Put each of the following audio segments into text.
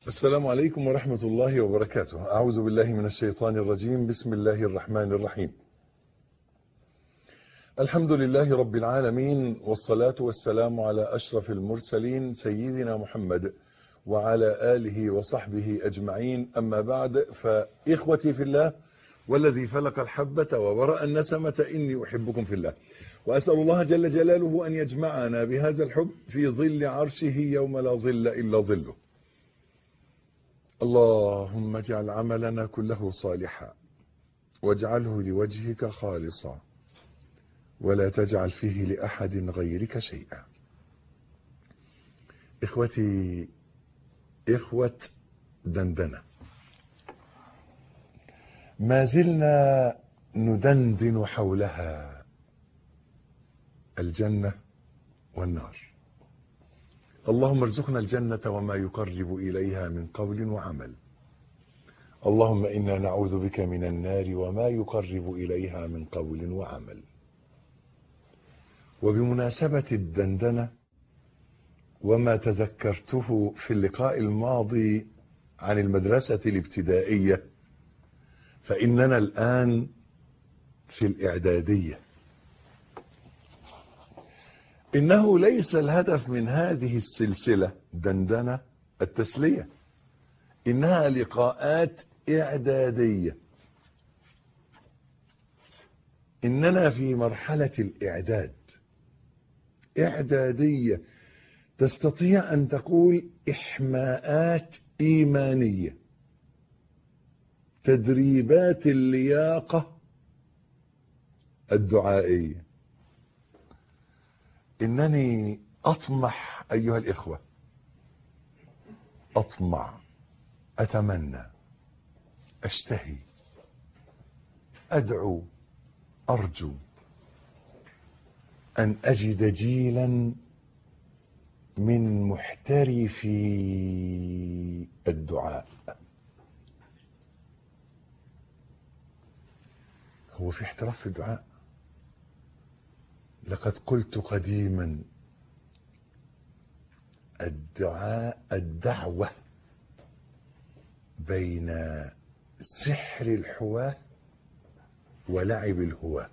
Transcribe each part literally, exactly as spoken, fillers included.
السلام عليكم ورحمة الله وبركاته. أعوذ بالله من الشيطان الرجيم. بسم الله الرحمن الرحيم. الحمد لله رب العالمين، والصلاة والسلام على أشرف المرسلين سيدنا محمد وعلى آله وصحبه أجمعين. أما بعد، فإخوتي في الله والذي فلق الحبة وبرأ النسمة إني أحبكم في الله، وأسأل الله جل جلاله أن يجمعنا بهذا الحب في ظل عرشه يوم لا ظل إلا ظله. اللهم اجعل عملنا كله صالحا واجعله لوجهك خالصا ولا تجعل فيه لأحد غيرك شيئا. إخوتي، إخوة دندنة، ما زلنا ندندن حولها، الجنة والنار. اللهم ارزقنا الجنة وما يقرب إليها من قول وعمل. اللهم إنا نعوذ بك من النار وما يقرب إليها من قول وعمل. وبمناسبة الدندنة وما تذكرته في اللقاء الماضي عن المدرسة الابتدائية، فإننا الآن في الإعدادية. إنه ليس الهدف من هذه السلسلة دندنة التسلية، إنها لقاءات إعدادية. إننا في مرحلة الإعداد، إعدادية، تستطيع أن تقول إحماءات إيمانية، تدريبات اللياقة الدعائية. إنني أطمح أيها الإخوة، أطمع، أتمنى، أشتهي، أدعو، أرجو أن أجد جيلا من محترفي الدعاء. هو في احتراف في الدعاء؟ لقد قلت قديما: الدعاء الدعوة بين سحر الحواة ولعب الهواة.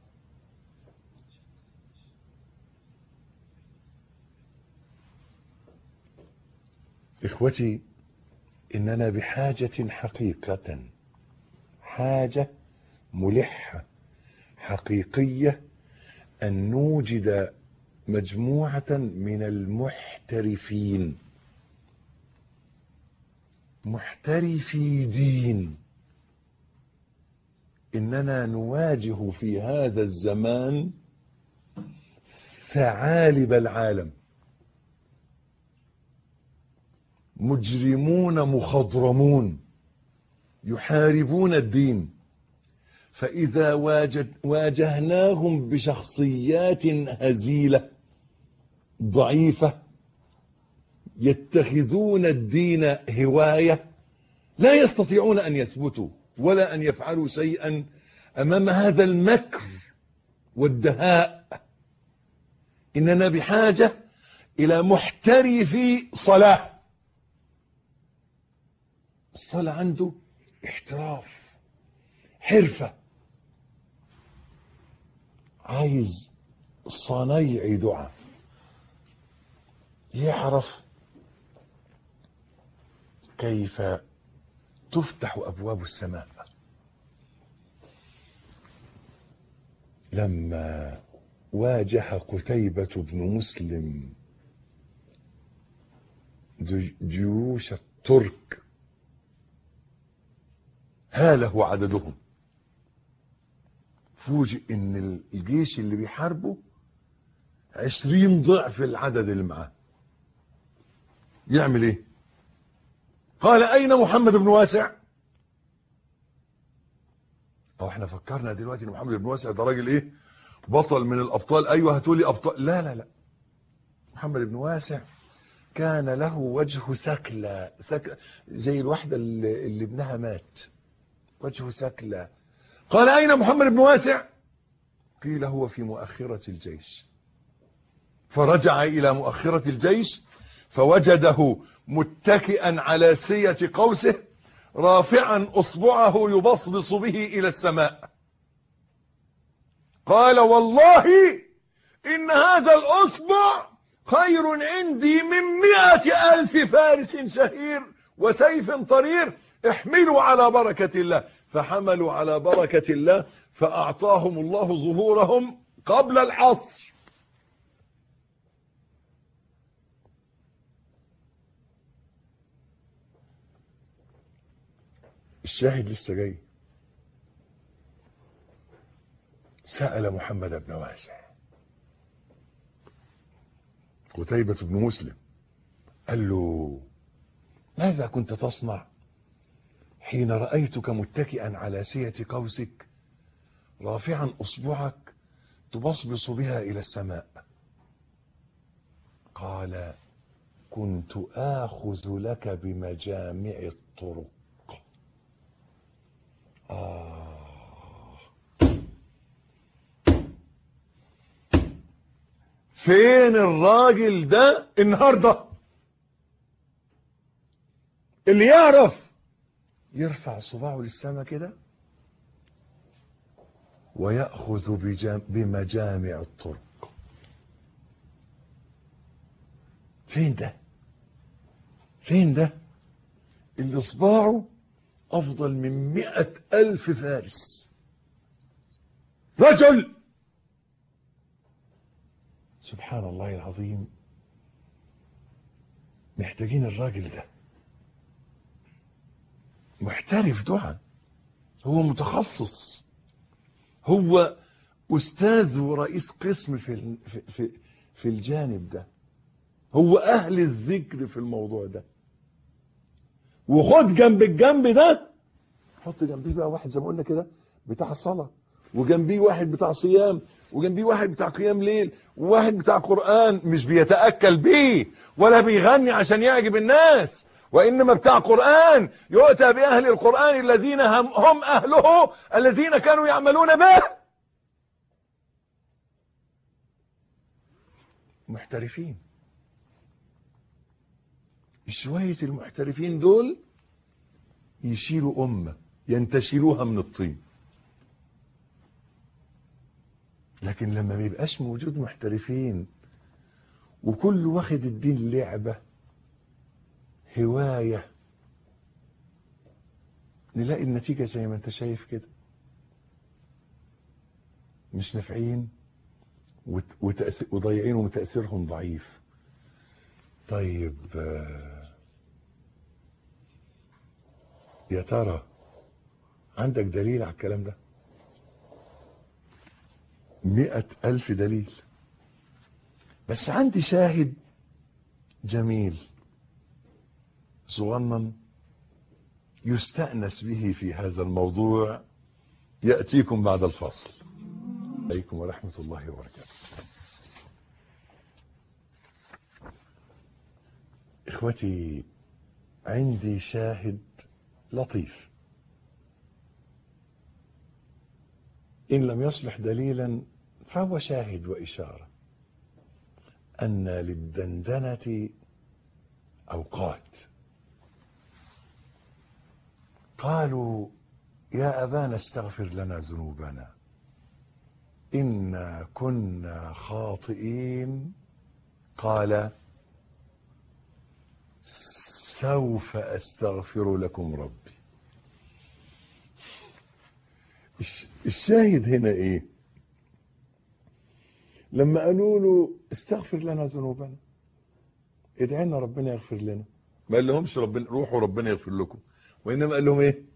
إخوتي، إننا بحاجة حقيقة، حاجة ملحة حقيقية، أن نوجد مجموعة من المحترفين، محترفي دين. إننا نواجه في هذا الزمان ثعالب العالم، مجرمون مخضرمون يحاربون الدين. فإذا واجهناهم بشخصيات هزيلة ضعيفة يتخذون الدين هواية، لا يستطيعون أن يثبتوا ولا أن يفعلوا شيئا أمام هذا المكر والدهاء. إننا بحاجة إلى محترفي صلاة. الصلاة عنده احتراف، حرفة. عايز صنايعي دعاء، يعرف كيف تفتح أبواب السماء. لما واجه قتيبة بن مسلم جيوش الترك هاله عددهم، فوجئ ان الجيش اللي بيحاربه عشرين ضعف العدد اللي معاه. يعمل ايه؟ قال: اين محمد بن واسع؟ او احنا فكرنا دلوقتي ان محمد بن واسع ده راجل ايه، بطل من الابطال. ايوه هتقولي ابطال. لا لا لا، محمد بن واسع كان له وجه ثكلى، ثكلى زي الواحده اللي, اللي ابنها مات، وجهه ثكلى. قال: اين محمد بن واسع؟ قيل: هو في مؤخرة الجيش. فرجع إلى مؤخرة الجيش فوجده متكئا على سية قوسه رافعا أصبعه يبصبص به إلى السماء. قال والله إن هذا الأصبع خير عندي من مئة ألف فارس شهير وسيف طرير، احملوا على بركة الله. فحملوا على بركة الله فأعطاهم الله ظهورهم قبل العصر. الشاهد لسه جاي. سأل محمد بن واسع قتيبة بن مسلم، قال له ماذا كنت تصنع حين رأيتك متكئا على سية قوسك رافعا أصبعك تبصبص بها إلى السماء؟ قال كنت آخذ لك بمجامع الطرق. آه فين الراجل ده النهارده اللي يعرف يرفع صباعه للسماء كده ويأخذ بمجامع الطرق؟ فين ده؟ فين ده اللي صباعه أفضل من مئة ألف فارس؟ رجل سبحان الله العظيم. محتاجين الراجل ده محترف دعاء، هو متخصص، هو أستاذ ورئيس قسم في في في الجانب ده، هو أهل الذكر في الموضوع ده. وخد جنب الجنب ده حط جنبيه بقى واحد زي ما قلنا كده بتاع صلاة، وجنبيه واحد بتاع صيام، وجنبيه واحد بتاع قيام ليل، وواحد بتاع قرآن مش بيتأكل بيه ولا بيغني عشان يعجب الناس، وإنما بتاع قرآن يؤتى بأهل القرآن الذين هم, هم أهله الذين كانوا يعملون به. محترفين. شوية المحترفين دول يشيلوا أمة ينتشلوها من الطين. لكن لما ما يبقاش موجود محترفين وكل واخد الدين لعبة هواية، نلاقي النتيجة زي ما انت شايف كده، مش نافعين وضيعين وتأثيرهم ضعيف. طيب يا ترى عندك دليل على الكلام ده؟ مئة ألف دليل، بس عندي شاهد جميل صغنن يستأنس به في هذا الموضوع يأتيكم بعد الفصل. عليكم ورحمة الله وبركاته. إخوتي، عندي شاهد لطيف إن لم يصبح دليلا فهو شاهد وإشارة أن للدندنة أوقات. قالوا يا أبانا استغفر لنا ذنوبنا إنا كنا خاطئين. قال سوف أستغفر لكم ربي. الشاهد هنا إيه؟ لما قالوا له استغفر لنا ذنوبنا، ادعي لنا ربنا يغفر لنا، ما قال لهمش ربنا روحوا ربنا يغفر لكم، وإنما قال لهم إيه؟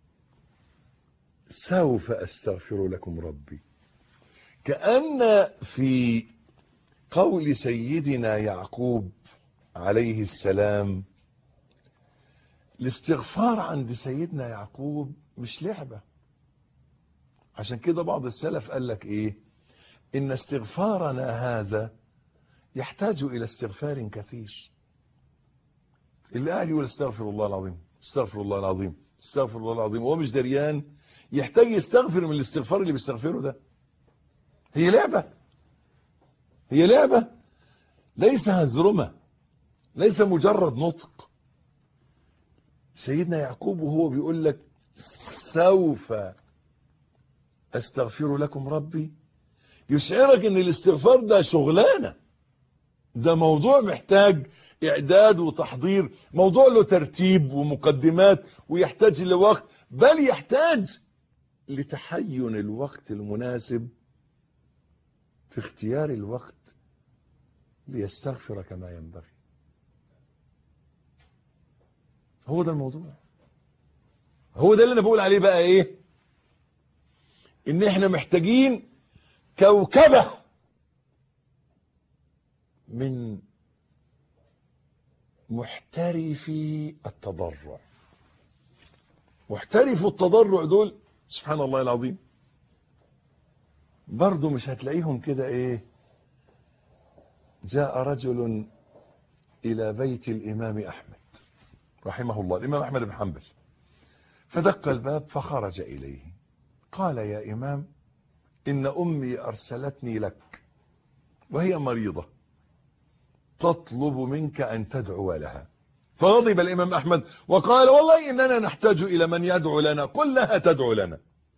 سوف أستغفر لكم ربي. كأن في قول سيدنا يعقوب عليه السلام الاستغفار عند سيدنا يعقوب مش لعبة. عشان كده بعض السلف قال لك ايه؟ ان استغفارنا هذا يحتاج الى استغفار كثير. اللي قاعد يقول استغفر الله العظيم استغفر الله العظيم استغفر الله العظيم وهو مش دريان يحتاج يستغفر من الاستغفار اللي بيستغفره ده. هي لعبة، هي لعبة ليس هزرمة، ليس مجرد نطق. سيدنا يعقوب وهو بيقول لك سوف استغفر لكم ربي، يشعرك ان الاستغفار ده شغلانه، ده موضوع محتاج اعداد وتحضير، موضوع له ترتيب ومقدمات، ويحتاج لوقت، بل يحتاج لتحين الوقت المناسب في اختيار الوقت ليستغفر كما ينبغي. هو ده الموضوع، هو ده اللي انا بقول عليه بقى ايه، ان احنا محتاجين كوكبة من محترفي التضرع. محترف التضرع دول سبحان الله العظيم برضو مش هتلاقيهم كده ايه. جاء رجل الى بيت الامام احمد رحمه الله، الامام احمد بن حنبل، فدق الباب فخرج اليه، قال يا امام ان امي ارسلتني لك وهي مريضة تطلب منك ان تدعو لها. فغضب الامام احمد وقال والله اننا نحتاج الى من يدعو لنا، قل لها تدعو لنا.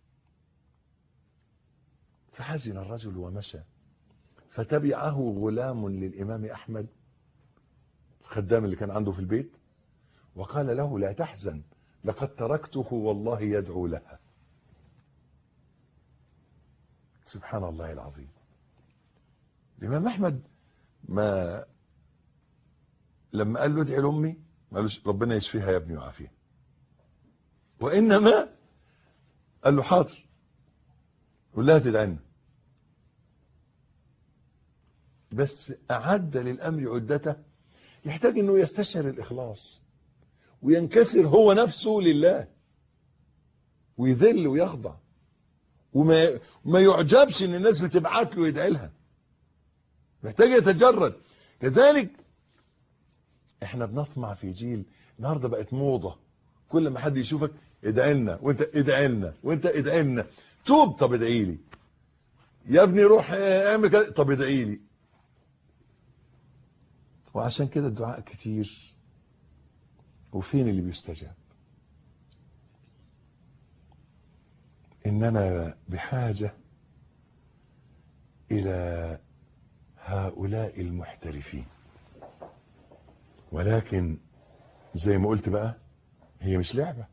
فحزن الرجل ومشى، فتبعه غلام للامام احمد، الخدام اللي كان عنده في البيت، وقال له لا تحزن لقد تركته والله يدعو لها. سبحان الله العظيم. الامام احمد ما لما قال له ادعي لامي ما قالوش ربنا يشفيها يا ابني ويعافيها، وانما قال له حاضر قول لها تدعي لنا، بس اعد للامر عدته. يحتاج انه يستشعر الاخلاص وينكسر هو نفسه لله ويذل ويخضع، وما ما يعجبش ان الناس بتبعت له يدعي لها، محتاج يتجرد. كذلك احنا بنطمع في جيل النهارده بقت موضه، كل ما حد يشوفك ادعي لنا وانت ادعي لنا وانت ادعي لنا، توب طب ادعي لي يا ابني، روح اعمل كذا طب ادعي لي. وعشان كده الدعاء كتير وفين اللي بيستجاب. اننا بحاجة الى هؤلاء المحترفين، ولكن زي ما قلت بقى هي مش لعبة،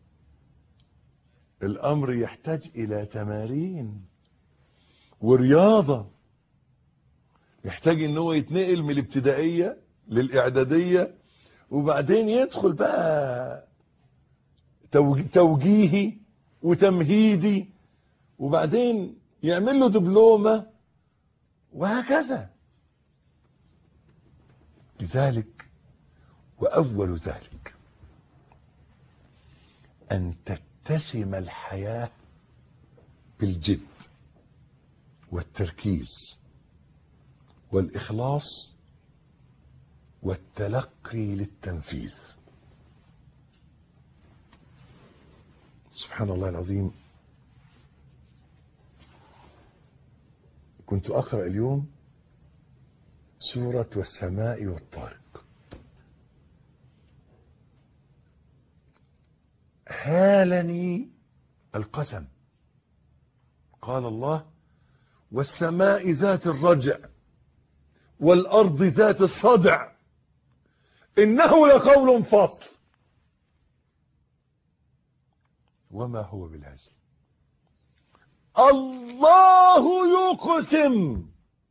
الامر يحتاج الى تمارين ورياضة، يحتاج ان هو يتنقل من الابتدائية للاعدادية، وبعدين يدخل بقى توجيهي وتمهيدي، وبعدين يعمل له دبلومة وهكذا. لذلك وأول ذلك أن تتسم الحياة بالجد والتركيز والإخلاص والتلقي للتنفيذ. سبحان الله العظيم. كنت أقرأ اليوم سورة والسماء والطارق، هالني القسم، قال الله والسماء ذات الرجع والأرض ذات الصدع إنه لقول فصل وما هو بالهزل. الله يقسم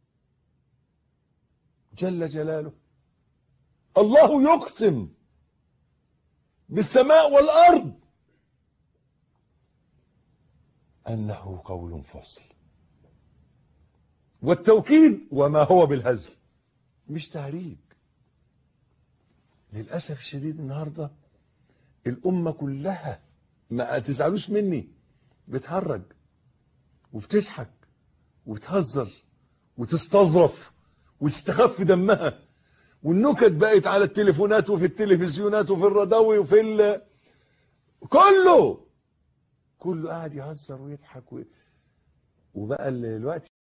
جل جلاله، الله يقسم بالسماء والأرض أنه قول فصل، والتوكيد وما هو بالهزل، مش تهريج. للأسف الشديد النهاردة الأمة كلها، ما تزعلوش مني، بتهرج وبتضحك وبتهزر وتستظرف وتستخف دمها، والنكت بقت على التليفونات وفي التلفزيونات وفي الراديو وفي ال... كله كله قاعد يهزر ويضحك و... وبقى الوقت